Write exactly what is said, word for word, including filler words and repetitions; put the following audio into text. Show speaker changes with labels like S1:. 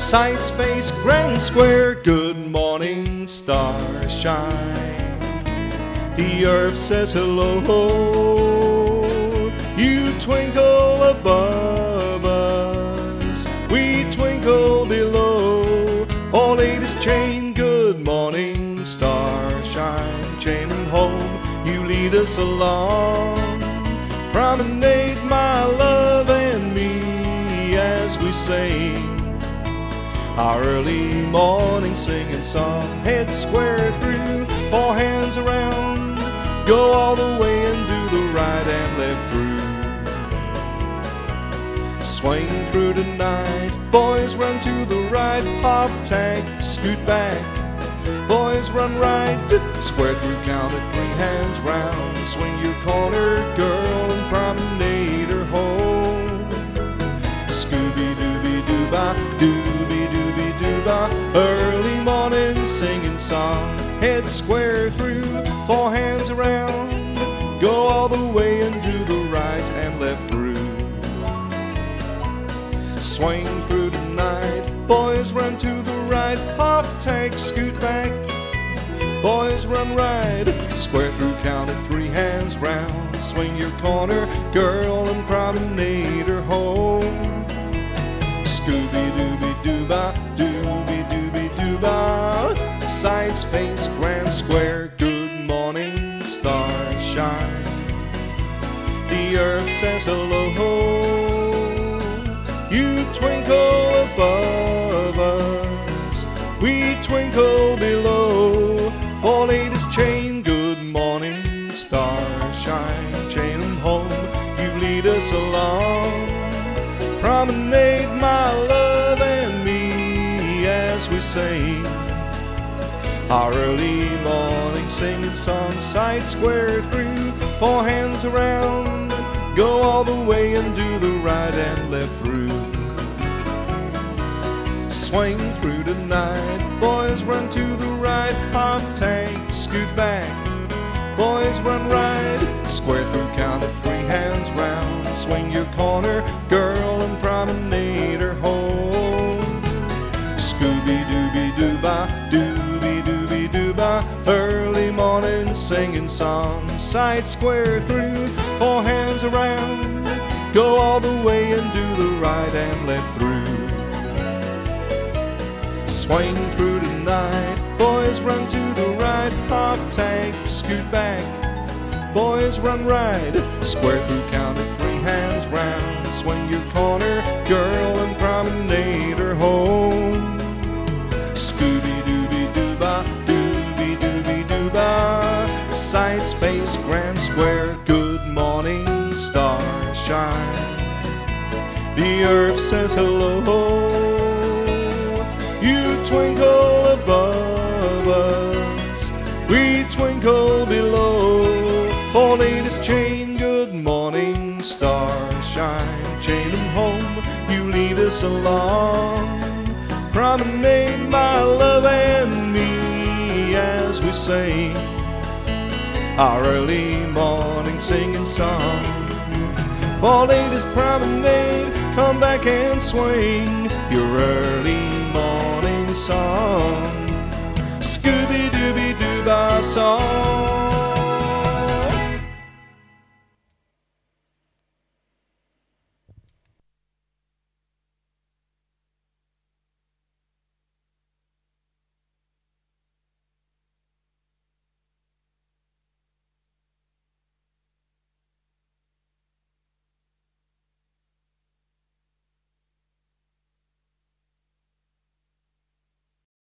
S1: Sights face grand square, good morning stars shine. The earth says hello, you twinkle above us, we twinkle below. For ladies chain, good morning stars shine. Chain them home, you lead us along. Promenade my love and me as we sing our early morning singing song. Head square through, four hands around, go all the way and do the right and left through. Swing through tonight, boys run to the right, half tank, scoot back. Boys run right, square through, count it, three hands round. Swing your corner, girl, and promenade her home. Scooby-Dooby-Doo-Bah, Dooby-Dooby-Doo-Bah, early morning singing song. Head square through, four hands around, go all the way and do the right and left through. Swing through tonight, boys run to the right, half tank, scoot back. Boys run right, square through, count it, three hands round. Swing your corner, girl, and promenade her home. Scooby-Dooby-Doo-Bah, Dooby-Dooby-Doo-Bah, sights face grand square, good morning stars shine. The earth says hello, you twinkle above us, we twinkle below. For ladies chain, good morning stars shine. Chain them home, you lead us along. Promenade my love and me as we sing our early morning singing song. Sight square through, four hands around, go all the way and do the right and left through. Swing through tonight, boys run to the right, half tank, scoot back. Boys run right, square through, count it, three hands round. Swing your corner, girl, and promenade her home. Scooby-Dooby-Doo-Bah, Dooby-Dooby-Doo-Bah, early morning singing song. Sight square through, four hands around, go all the way and do the right and left through. Swing through tonight, boys run to the right, half tank, scoot back. Boys run right, square through, count it, three hands round. Swing your corner, girl, and promenade her home. Scooby-Dooby-Doo-Bah, Dooby-Dooby-Doo-Bah, sights face grand square, good morning stars shine. The earth says hello, you twinkle above us, we twinkle below. For ladies chain, good morning stars shine. Chain them home, you lead us along. Promenade my love and me as we sing our early morning singing song. For ladies promenade, come back and swing your early morning song. Scooby-Dooby-Doo-Bah song.